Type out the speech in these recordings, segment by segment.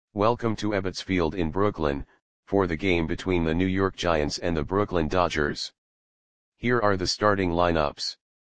Welcome to Ebbets Field in Brooklyn, for the game between the New York Giants and the Brooklyn Dodgers. Here are the starting lineups.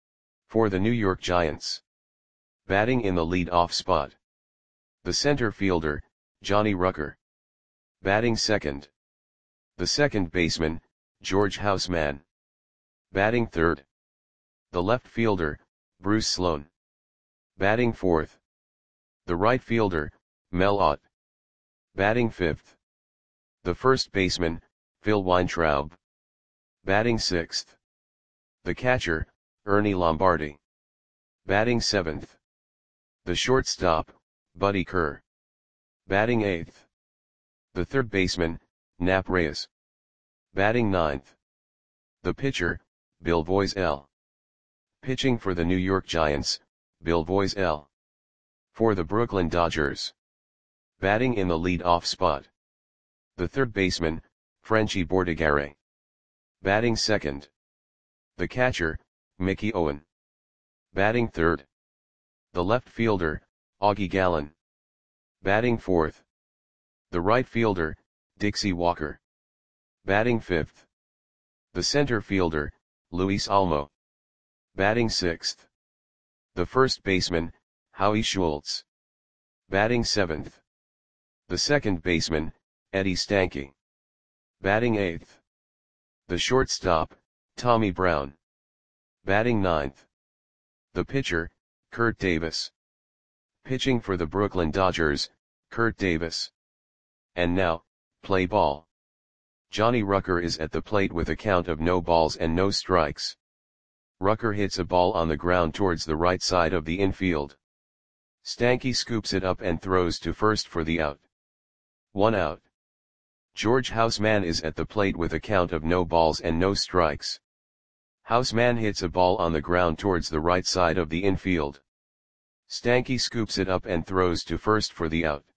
For the New York Giants. Batting in the lead-off spot. The center fielder, Johnny Rucker. Batting second. The second baseman, George Houseman. Batting third. The left fielder, Bruce Sloan. Batting fourth. The right fielder, Mel Ott. Batting fifth. The first baseman, Phil Weintraub. Batting sixth. The catcher, Ernie Lombardi. Batting seventh. The shortstop, Buddy Kerr. Batting eighth. The third baseman, Nap Reyes. Batting ninth. The pitcher, Bill Voiselle. Pitching for the New York Giants, Bill Voiselle. For the Brooklyn Dodgers. Batting in the lead-off spot. The third baseman, Frenchy Bordigare. Batting second. The catcher, Mickey Owen. Batting third. The left fielder, Augie Gallen. Batting fourth. The right fielder, Dixie Walker. Batting fifth. The center fielder, Luis Almo. Batting sixth. The first baseman, Howie Schultz. Batting seventh. The second baseman, Eddie Stanky. Batting eighth. The shortstop, Tommy Brown. Batting ninth. The pitcher, Kurt Davis. Pitching for the Brooklyn Dodgers, Kurt Davis. And now, play ball. Johnny Rucker is at the plate with a count of no balls and no strikes. Rucker hits a ball on the ground towards the right side of the infield. Stanky scoops it up and throws to first for the out. 1 out. George Houseman is at the plate with a count of no balls and no strikes. Houseman hits a ball on the ground towards the right side of the infield. Stanky scoops it up and throws to first for the out.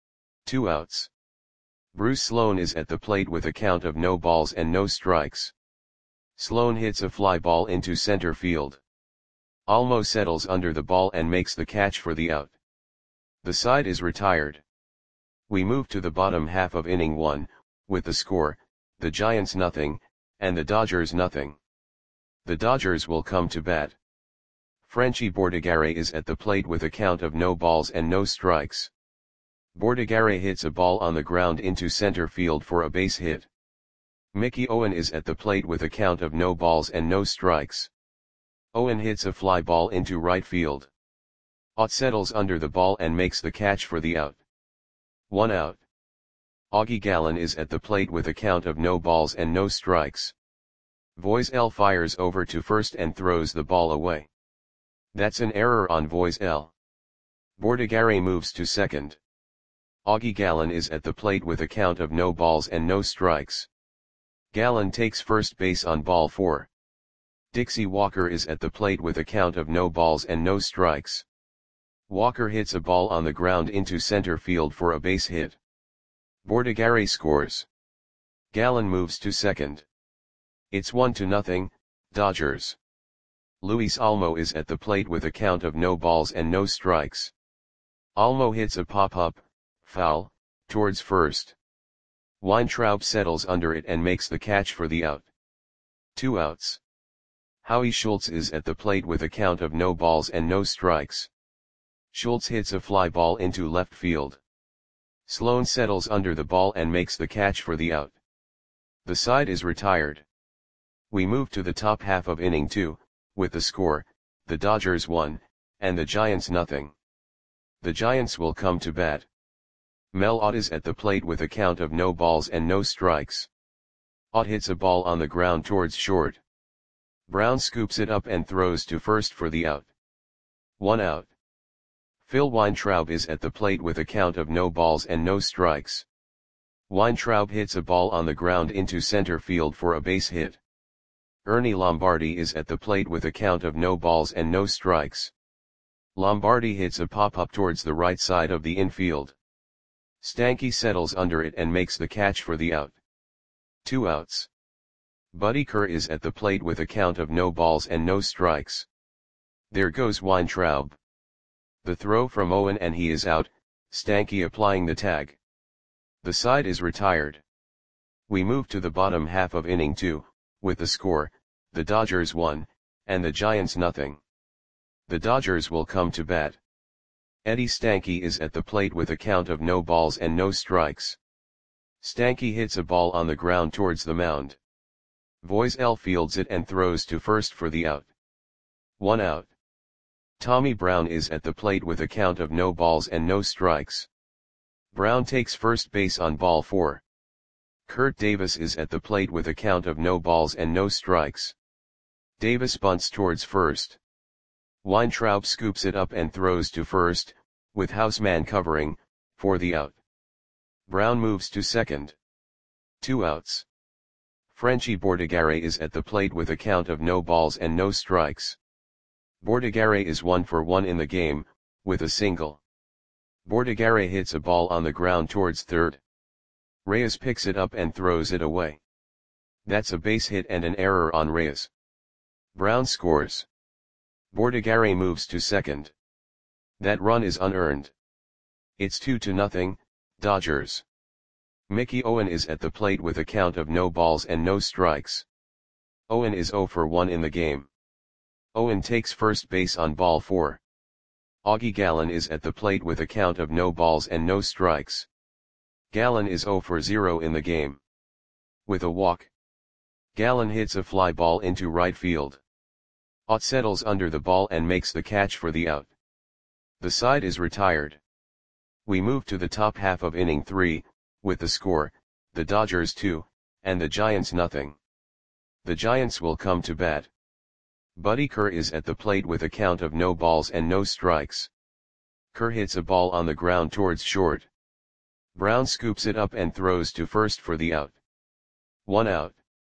2 outs. Bruce Sloan is at the plate with a count of no balls and no strikes. Sloan hits a fly ball into center field. Almo settles under the ball and makes the catch for the out. The side is retired. We move to the bottom half of inning 1, with the score, the Giants nothing, and the Dodgers nothing. The Dodgers will come to bat. Frenchy Bordigare is at the plate with a count of no balls and no strikes. Bordigare hits a ball on the ground into center field for a base hit. Mickey Owen is at the plate with a count of no balls and no strikes. Owen hits a fly ball into right field. Ott settles under the ball and makes the catch for the out. 1 out. Augie Gallen is at the plate with a count of no balls and no strikes. Voiselle fires over to first and throws the ball away. That's an error on Voiselle. Bordigare moves to second. Augie Gallen is at the plate with a count of no balls and no strikes. Gallen takes first base on ball 4. Dixie Walker is at the plate with a count of no balls and no strikes. Walker hits a ball on the ground into center field for a base hit. Bordigare scores. Gallen moves to second. It's 1-0, Dodgers. Luis Almo is at the plate with a count of no balls and no strikes. Almo hits a pop-up, foul, towards first. Weintraub settles under it and makes the catch for the out. 2 outs. Howie Schultz is at the plate with a count of no balls and no strikes. Schultz hits a fly ball into left field. Sloan settles under the ball and makes the catch for the out. The side is retired. We move to the top half of inning 2, with the score, the Dodgers 1, and the Giants nothing. The Giants will come to bat. Mel Ott is at the plate with a count of no balls and no strikes. Ott hits a ball on the ground towards short. Brown scoops it up and throws to first for the out. 1 out. Phil Weintraub is at the plate with a count of no balls and no strikes. Weintraub hits a ball on the ground into center field for a base hit. Ernie Lombardi is at the plate with a count of no balls and no strikes. Lombardi hits a pop-up towards the right side of the infield. Stanky settles under it and makes the catch for the out. 2 outs. Buddy Kerr is at the plate with a count of no balls and no strikes. There goes Weintraub. The throw from Owen and he is out, Stanky applying the tag. The side is retired. We move to the bottom half of inning 2, with the score, the Dodgers 1, and the Giants nothing. The Dodgers will come to bat. Eddie Stanky is at the plate with a count of no balls and no strikes. Stanky hits a ball on the ground towards the mound. Voiselle fields it and throws to first for the out. 1 out. Tommy Brown is at the plate with a count of no balls and no strikes. Brown takes first base on ball 4. Kurt Davis is at the plate with a count of no balls and no strikes. Davis bunts towards first. Weintraub scoops it up and throws to first, with Houseman covering, for the out. Brown moves to second. 2 outs. Frenchie Bordigare is at the plate with a count of no balls and no strikes. Bordigare is 1 for 1 in the game, with a single. Bordigare hits a ball on the ground towards third. Reyes picks it up and throws it away. That's a base hit and an error on Reyes. Brown scores. Bordigare moves to second. That run is unearned. It's 2-0, Dodgers. Mickey Owen is at the plate with a count of no balls and no strikes. Owen is 0 for 1 in the game. Owen takes first base on ball 4. Augie Gallen is at the plate with a count of no balls and no strikes. Gallen is 0 for 0 in the game. With a walk, Gallen hits a fly ball into right field. Ott settles under the ball and makes the catch for the out. The side is retired. We move to the top half of inning 3, with the score, the Dodgers 2, and the Giants nothing. The Giants will come to bat. Buddy Kerr is at the plate with a count of no balls and no strikes. Kerr hits a ball on the ground towards short. Brown scoops it up and throws to first for the out. 1 out.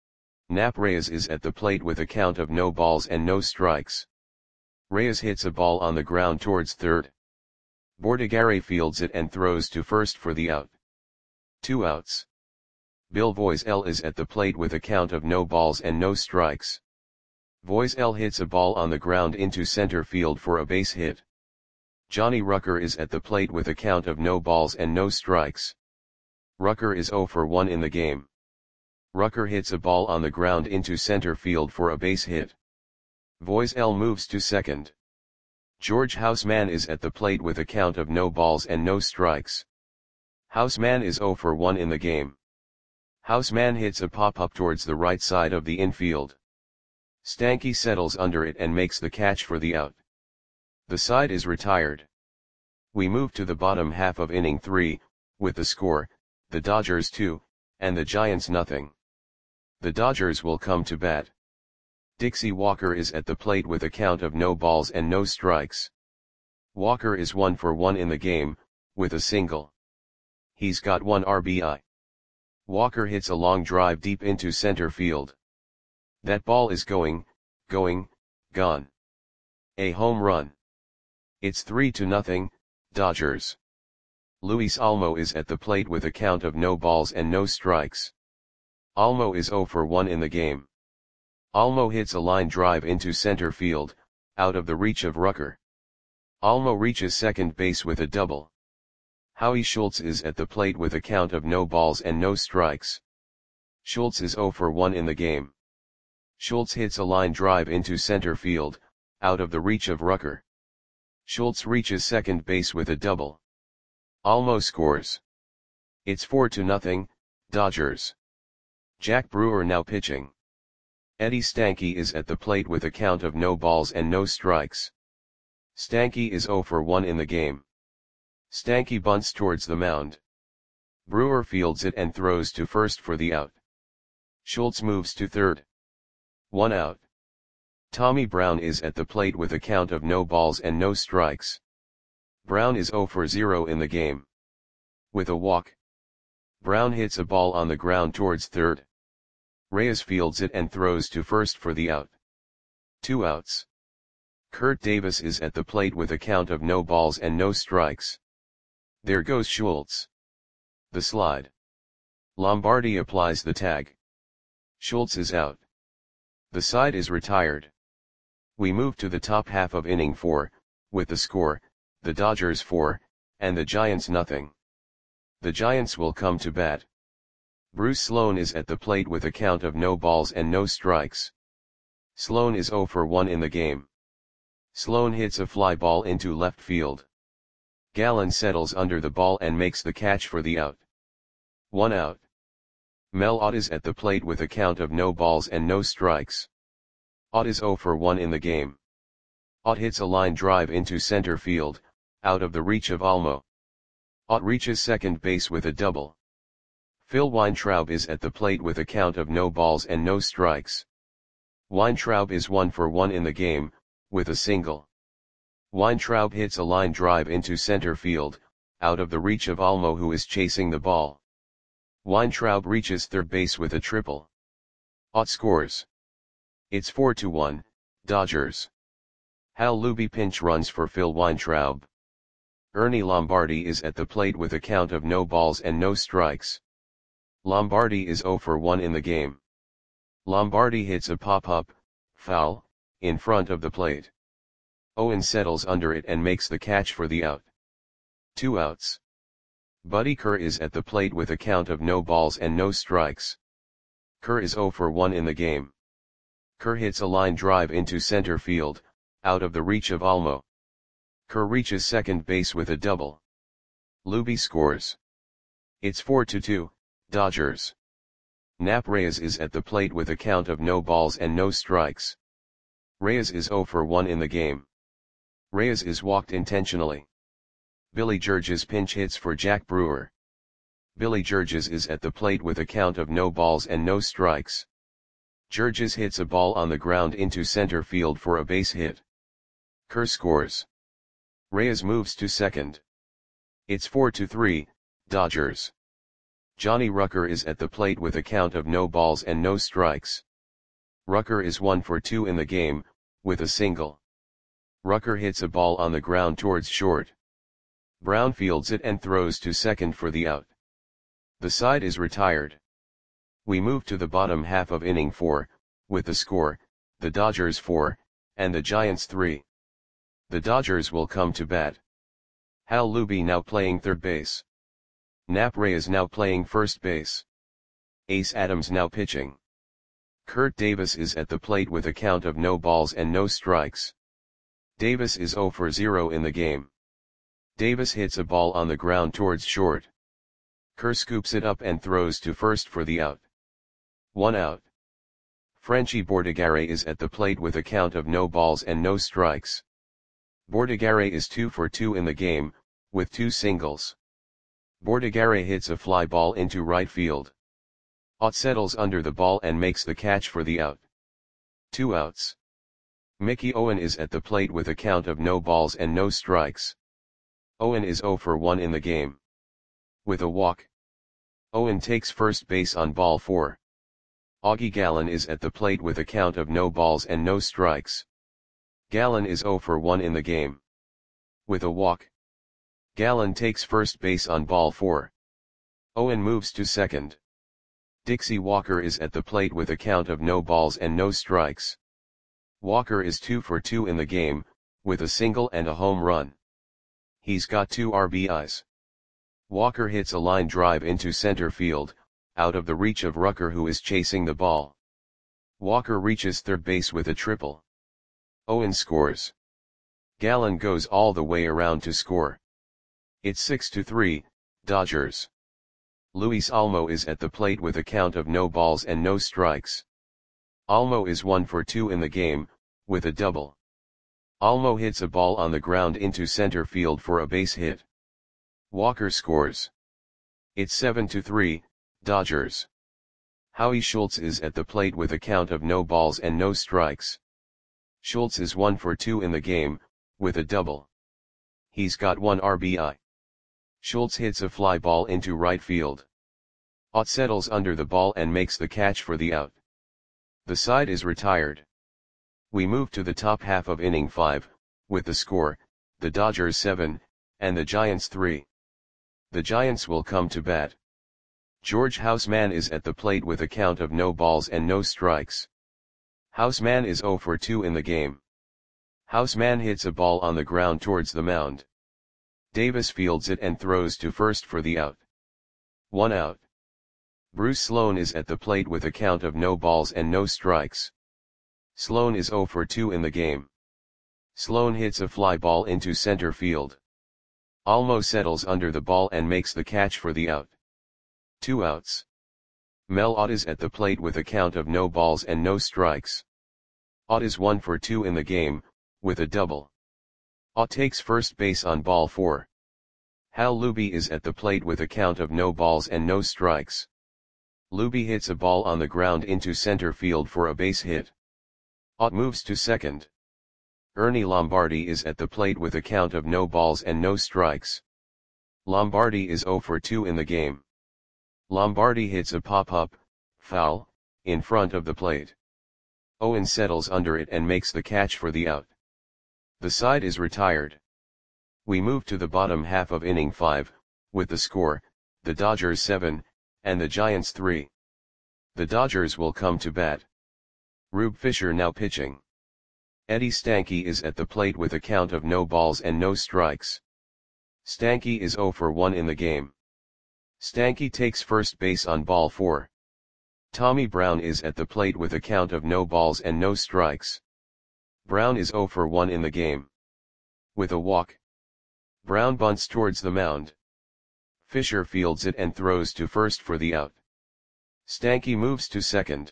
Nap Reyes is at the plate with a count of no balls and no strikes. Reyes hits a ball on the ground towards third. Bordigare fields it and throws to first for the out. 2 outs. Bill Voiselle is at the plate with a count of no balls and no strikes. Voiselle hits a ball on the ground into center field for a base hit. Johnny Rucker is at the plate with a count of no balls and no strikes. Rucker is 0 for 1 in the game. Rucker hits a ball on the ground into center field for a base hit. Voiselle moves to second. George Houseman is at the plate with a count of no balls and no strikes. Houseman is 0 for 1 in the game. Houseman hits a pop-up towards the right side of the infield. Stanky settles under it and makes the catch for the out. The side is retired. We move to the bottom half of inning 3, with the score, the Dodgers 2, and the Giants nothing. The Dodgers will come to bat. Dixie Walker is at the plate with a count of no balls and no strikes. Walker is 1 for 1 in the game, with a single. He's got 1 RBI. Walker hits a long drive deep into center field. That ball is going, gone. A home run. It's 3-0, Dodgers. Luis Olmo is at the plate with a count of no balls and no strikes. Olmo is 0 for 1 in the game. Olmo hits a line drive into center field, out of the reach of Rucker. Olmo reaches second base with a double. Howie Schultz is at the plate with a count of no balls and no strikes. Schultz is 0 for 1 in the game. Schultz hits a line drive into center field, out of the reach of Rucker. Schultz reaches second base with a double. Olmo scores. It's 4-0, Dodgers. Jack Brewer now pitching. Eddie Stanky is at the plate with a count of no balls and no strikes. Stanky is 0 for 1 in the game. Stanky bunts towards the mound. Brewer fields it and throws to first for the out. Schultz moves to third. 1 out. Tommy Brown is at the plate with a count of no balls and no strikes. Brown is 0 for 0 in the game. With a walk, Brown hits a ball on the ground towards third. Reyes fields it and throws to first for the out. 2 outs. Kurt Davis is at the plate with a count of no balls and no strikes. There goes Schultz. The slide. Lombardi applies the tag. Schultz is out. The side is retired. We move to the top half of inning 4, with the score, the Dodgers 4, and the Giants nothing. The Giants will come to bat. Bruce Sloan is at the plate with a count of no balls and no strikes. Sloan is 0 for 1 in the game. Sloan hits a fly ball into left field. Gallen settles under the ball and makes the catch for the out. 1 out. Mel Ott is at the plate with a count of no balls and no strikes. Ott is 0 for 1 in the game. Ott hits a line drive into center field, out of the reach of Almo. Ott reaches second base with a double. Phil Weintraub is at the plate with a count of no balls and no strikes. Weintraub is 1 for 1 in the game, with a single. Weintraub hits a line drive into center field, out of the reach of Almo who is chasing the ball. Weintraub reaches third base with a triple. Ott scores. It's 4-1, Dodgers. Hal Luby pinch runs for Phil Weintraub. Ernie Lombardi is at the plate with a count of no balls and no strikes. Lombardi is 0 for 1 in the game. Lombardi hits a pop-up, foul, in front of the plate. Owen settles under it and makes the catch for the out. 2 outs. Buddy Kerr is at the plate with a count of no balls and no strikes. Kerr is 0 for 1 in the game. Kerr hits a line drive into center field, out of the reach of Almo. Kerr reaches second base with a double. Luby scores. It's 4-2, Dodgers. Nap Reyes is at the plate with a count of no balls and no strikes. Reyes is 0 for 1 in the game. Reyes is walked intentionally. Billy Georges pinch hits for Jack Brewer. Billy Georges is at the plate with a count of no balls and no strikes. Georges hits a ball on the ground into center field for a base hit. Kerr scores. Reyes moves to second. It's 4-3, Dodgers. Johnny Rucker is at the plate with a count of no balls and no strikes. Rucker is 1 for 2 in the game, with a single. Rucker hits a ball on the ground towards short. Brown fields it and throws to second for the out. The side is retired. We move to the bottom half of inning 4, with the score, the Dodgers 4, and the Giants 3. The Dodgers will come to bat. Hal Luby now playing third base. Nap Reyes now playing first base. Ace Adams now pitching. Kurt Davis is at the plate with a count of no balls and no strikes. Davis is 0 for 0 in the game. Davis hits a ball on the ground towards short. Kerr scoops it up and throws to first for the out. 1 out. Frenchy Bordigare is at the plate with a count of no balls and no strikes. Bordigare is 2 for 2 in the game, with 2 singles. Bordigare hits a fly ball into right field. Ott settles under the ball and makes the catch for the out. 2 outs. Mickey Owen is at the plate with a count of no balls and no strikes. Owen is 0 for 1 in the game. With a walk. Owen takes first base on ball 4. Augie Gallen is at the plate with a count of no balls and no strikes. Gallen is 0 for 1 in the game. With a walk. Gallen takes first base on ball 4. Owen moves to second. Dixie Walker is at the plate with a count of no balls and no strikes. Walker is 2 for 2 in the game, with a single and a home run. He's got 2 RBIs. Walker hits a line drive into center field, out of the reach of Rucker who is chasing the ball. Walker reaches third base with a triple. Owen scores. Gallen goes all the way around to score. It's 6-3, Dodgers. Luis Almo is at the plate with a count of no balls and no strikes. Almo is 1 for 2 in the game, with a double. Almo hits a ball on the ground into center field for a base hit. Walker scores. It's 7-3, Dodgers. Howie Schultz is at the plate with a count of no balls and no strikes. Schultz is 1 for 2 in the game, with a double. He's got 1 RBI. Schultz hits a fly ball into right field. Ott settles under the ball and makes the catch for the out. The side is retired. We move to the top half of inning 5, with the score, the Dodgers 7, and the Giants 3. The Giants will come to bat. George Houseman is at the plate with a count of no balls and no strikes. Houseman is 0 for 2 in the game. Houseman hits a ball on the ground towards the mound. Davis fields it and throws to first for the out. 1 out. Bruce Sloan is at the plate with a count of no balls and no strikes. Sloan is 0 for 2 in the game. Sloan hits a fly ball into center field. Almo settles under the ball and makes the catch for the out. 2 outs. Mel Ott is at the plate with a count of no balls and no strikes. Ott is 1 for 2 in the game, with a double. Ott takes first base on ball 4. Hal Luby is at the plate with a count of no balls and no strikes. Luby hits a ball on the ground into center field for a base hit. Ott moves to second. Ernie Lombardi is at the plate with a count of no balls and no strikes. Lombardi is 0 for 2 in the game. Lombardi hits a pop-up, foul, in front of the plate. Owen settles under it and makes the catch for the out. The side is retired. We move to the bottom half of inning 5, with the score, the Dodgers 7, and the Giants 3. The Dodgers will come to bat. Rube Fisher now pitching. Eddie Stanky is at the plate with a count of no balls and no strikes. Stanky is 0 for 1 in the game. Stanky takes first base on ball 4. Tommy Brown is at the plate with a count of no balls and no strikes. Brown is 0 for 1 in the game. With a walk. Brown bunts towards the mound. Fisher fields it and throws to first for the out. Stanky moves to second.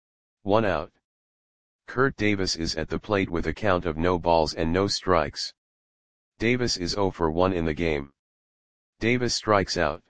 1 out. Kurt Davis is at the plate with a count of no balls and no strikes. Davis is 0 for 1 in the game. Davis strikes out.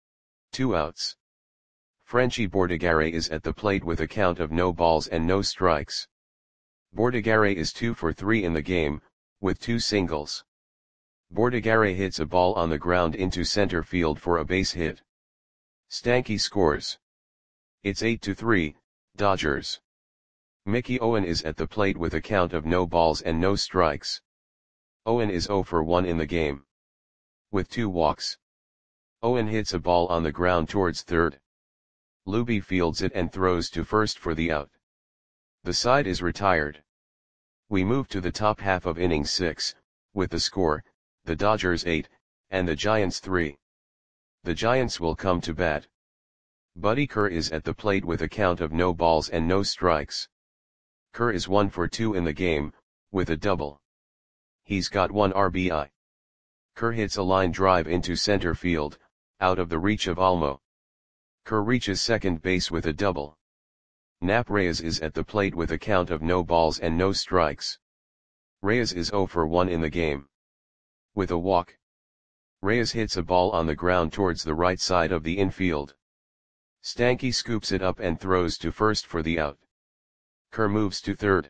2 outs. Frenchy Bordigare is at the plate with a count of no balls and no strikes. Bordigare is 2 for 3 in the game, with 2 singles. Bordigare hits a ball on the ground into center field for a base hit. Stanky scores. It's 8-3, Dodgers. Mickey Owen is at the plate with a count of no balls and no strikes. Owen is 0 for 1 in the game. With 2 walks. Owen hits a ball on the ground towards third. Luby fields it and throws to first for the out. The side is retired. We move to the top half of inning 6, with the score, the Dodgers 8, and the Giants 3. The Giants will come to bat. Buddy Kerr is at the plate with a count of no balls and no strikes. Kerr is 1 for 2 in the game, with a double. He's got 1 RBI. Kerr hits a line drive into center field, out of the reach of Almo. Kerr reaches second base with a double. Nap Reyes is at the plate with a count of no balls and no strikes. Reyes is 0 for 1 in the game. With a walk. Reyes hits a ball on the ground towards the right side of the infield. Stanky scoops it up and throws to first for the out. Kerr moves to third.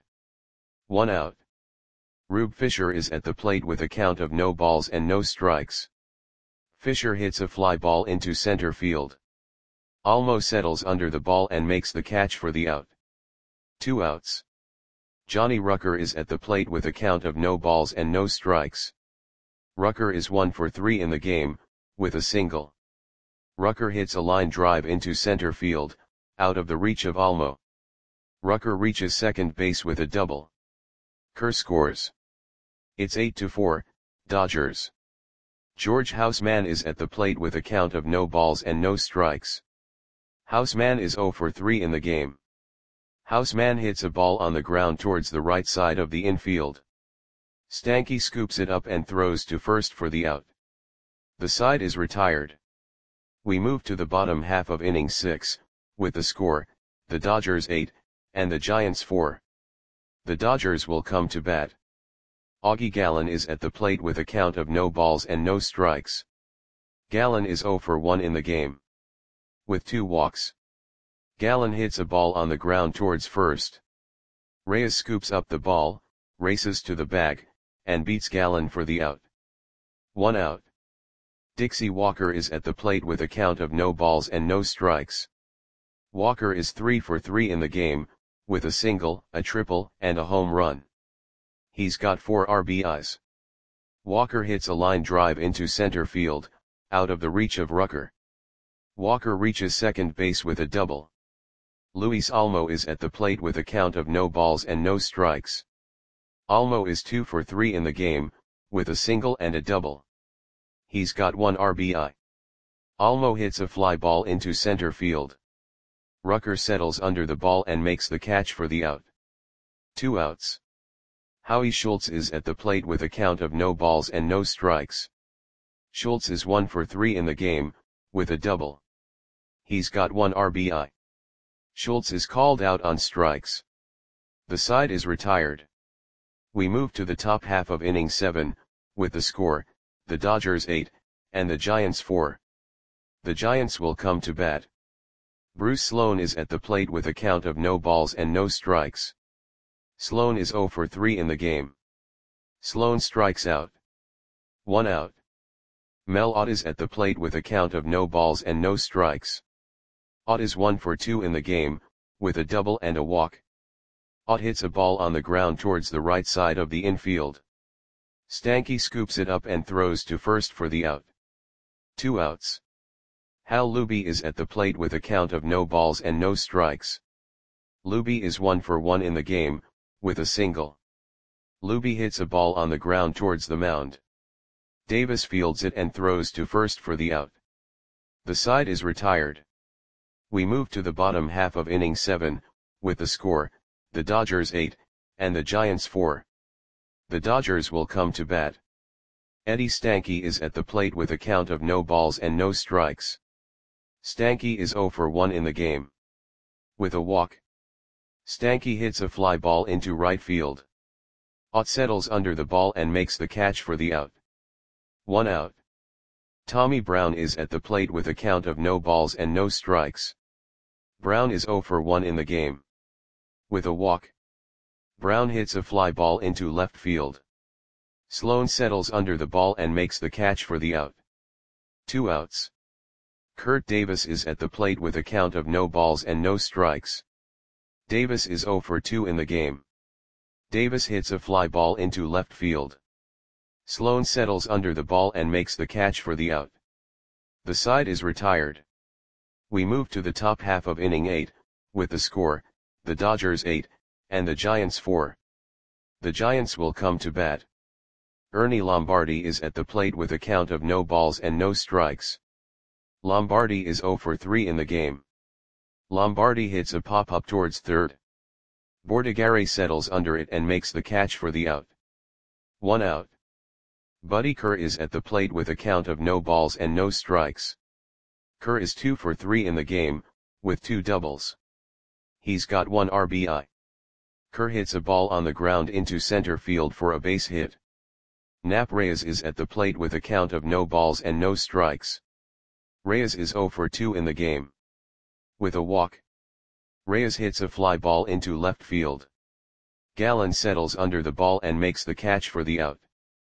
1 out. Rube Fisher is at the plate with a count of no balls and no strikes. Fisher hits a fly ball into center field. Almo settles under the ball and makes the catch for the out. 2 outs. Johnny Rucker is at the plate with a count of no balls and no strikes. Rucker is 1 for 3 in the game, with a single. Rucker hits a line drive into center field, out of the reach of Almo. Rucker reaches second base with a double. Kerr scores. It's 8-4, Dodgers. George Houseman is at the plate with a count of no balls and no strikes. Houseman is 0 for 3 in the game. Houseman hits a ball on the ground towards the right side of the infield. Stanky scoops it up and throws to first for the out. The side is retired. We move to the bottom half of inning 6, with the score, the Dodgers 8, and the Giants 4. The Dodgers will come to bat. Augie Gallen is at the plate with a count of no balls and no strikes. Gallen is 0 for 1 in the game. With 2 walks. Gallen hits a ball on the ground towards first. Reyes scoops up the ball, races to the bag, and beats Gallen for the out. 1 out. Dixie Walker is at the plate with a count of no balls and no strikes. Walker is 3 for 3 in the game, with a single, a triple, and a home run. He's got 4 RBIs. Walker hits a line drive into center field, out of the reach of Rucker. Walker reaches second base with a double. Luis Almo is at the plate with a count of no balls and no strikes. Almo is 2 for 3 in the game, with a single and a double. He's got 1 RBI. Almo hits a fly ball into center field. Rucker settles under the ball and makes the catch for the out. 2 outs. Howie Schultz is at the plate with a count of no balls and no strikes. Schultz is 1 for 3 in the game, with a double. He's got 1 RBI. Schultz is called out on strikes. The side is retired. We move to the top half of inning 7, with the score, the Dodgers 8, and the Giants 4. The Giants will come to bat. Bruce Sloan is at the plate with a count of no balls and no strikes. Sloan is 0 for 3 in the game. Sloan strikes out. 1 out. Mel Ott is at the plate with a count of no balls and no strikes. Ott is 1 for 2 in the game, with a double and a walk. Ott hits a ball on the ground towards the right side of the infield. Stanky scoops it up and throws to first for the out. 2 outs. Hal Luby is at the plate with a count of no balls and no strikes. Luby is 1 for 1 in the game, with a single. Luby hits a ball on the ground towards the mound. Davis fields it and throws to first for the out. The side is retired. We move to the bottom half of inning 7, with the score, the Dodgers 8, and the Giants 4. The Dodgers will come to bat. Eddie Stanky is at the plate with a count of no balls and no strikes. Stanky is 0 for 1 in the game. With a walk. Stanky hits a fly ball into right field. Ott settles under the ball and makes the catch for the out. 1 out. Tommy Brown is at the plate with a count of no balls and no strikes. Brown is 0 for 1 in the game. With a walk. Brown hits a fly ball into left field. Sloan settles under the ball and makes the catch for the out. 2 outs. Kurt Davis is at the plate with a count of no balls and no strikes. Davis is 0 for 2 in the game. Davis hits a fly ball into left field. Sloan settles under the ball and makes the catch for the out. The side is retired. We move to the top half of inning 8, with the score, the Dodgers 8, and the Giants 4. The Giants will come to bat. Ernie Lombardi is at the plate with a count of no balls and no strikes. Lombardi is 0 for 3 in the game. Lombardi hits a pop-up towards third. Bordigare settles under it and makes the catch for the out. 1 out. Buddy Kerr is at the plate with a count of no balls and no strikes. Kerr is 2 for 3 in the game, with 2 doubles. He's got 1 RBI. Kerr hits a ball on the ground into center field for a base hit. Nap Reyes is at the plate with a count of no balls and no strikes. Reyes is 0 for 2 in the game. With a walk. Reyes hits a fly ball into left field. Gallen settles under the ball and makes the catch for the out.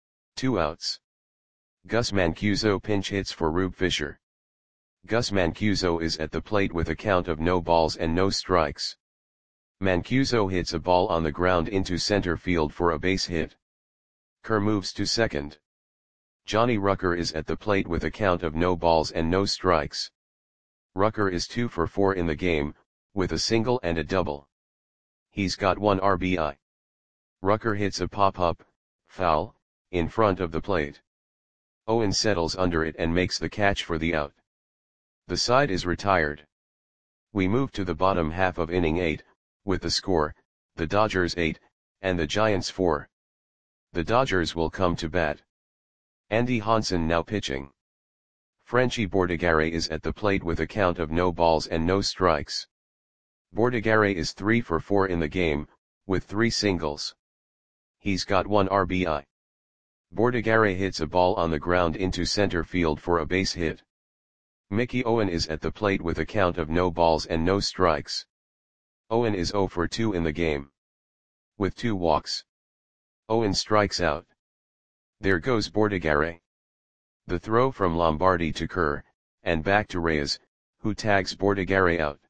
2 outs. Gus Mancuso pinch hits for Rube Fisher. Gus Mancuso is at the plate with a count of no balls and no strikes. Mancuso hits a ball on the ground into center field for a base hit. Kerr moves to second. Johnny Rucker is at the plate with a count of no balls and no strikes. Rucker is 2 for 4 in the game, with a single and a double. He's got 1 RBI. Rucker hits a pop-up, foul, in front of the plate. Owen settles under it and makes the catch for the out. The side is retired. We move to the bottom half of inning 8, with the score, the Dodgers 8, and the Giants 4. The Dodgers will come to bat. Andy Hansen now pitching. Frenchie Bordigare is at the plate with a count of no balls and no strikes. Bordigare is 3 for 4 in the game, with 3 singles. He's got 1 RBI. Bordigare hits a ball on the ground into center field for a base hit. Mickey Owen is at the plate with a count of no balls and no strikes. Owen is 0 for 2 in the game. With 2 walks. Owen strikes out. There goes Bordigare. The throw from Lombardi to Kerr, and back to Reyes, who tags Bordigare out.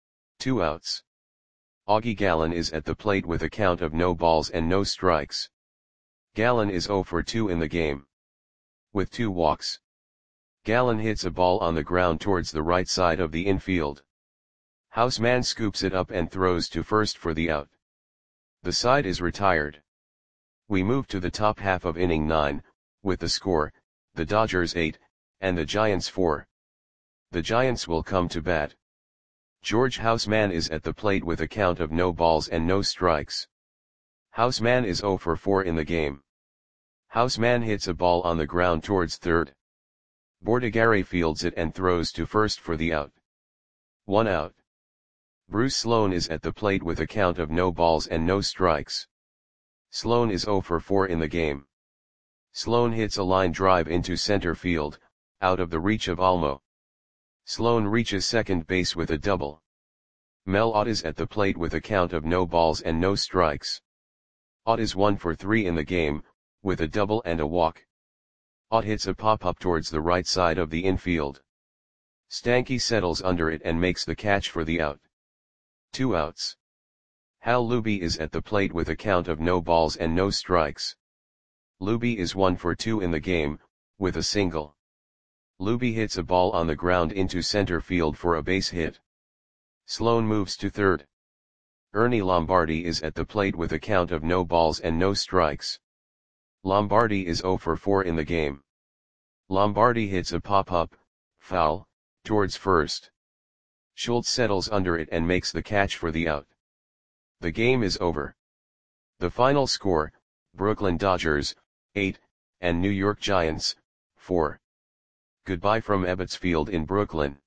2 outs. Augie Gallen is at the plate with a count of no balls and no strikes. Gallen is 0 for 2 in the game. With 2 walks. Gallen hits a ball on the ground towards the right side of the infield. Houseman scoops it up and throws to first for the out. The side is retired. We move to the top half of inning 9, with the score, the Dodgers 8, and the Giants 4. The Giants will come to bat. George Houseman is at the plate with a count of no balls and no strikes. Houseman is 0 for 4 in the game. Houseman hits a ball on the ground towards third. Bordigare fields it and throws to first for the out. 1 out. Bruce Sloan is at the plate with a count of no balls and no strikes. Sloan is 0 for 4 in the game. Sloan hits a line drive into center field, out of the reach of Almo. Sloan reaches second base with a double. Mel Ott is at the plate with a count of no balls and no strikes. Ott is 1 for 3 in the game, with a double and a walk. Ott hits a pop-up towards the right side of the infield. Stanky settles under it and makes the catch for the out. 2 outs. Hal Luby is at the plate with a count of no balls and no strikes. Luby is 1 for 2 in the game, with a single. Luby hits a ball on the ground into center field for a base hit. Sloan moves to third. Ernie Lombardi is at the plate with a count of no balls and no strikes. Lombardi is 0 for 4 in the game. Lombardi hits a pop-up, foul, towards first. Schultz settles under it and makes the catch for the out. The game is over. The final score, Brooklyn Dodgers, 8, and New York Giants, 4. Goodbye from Ebbets Field in Brooklyn.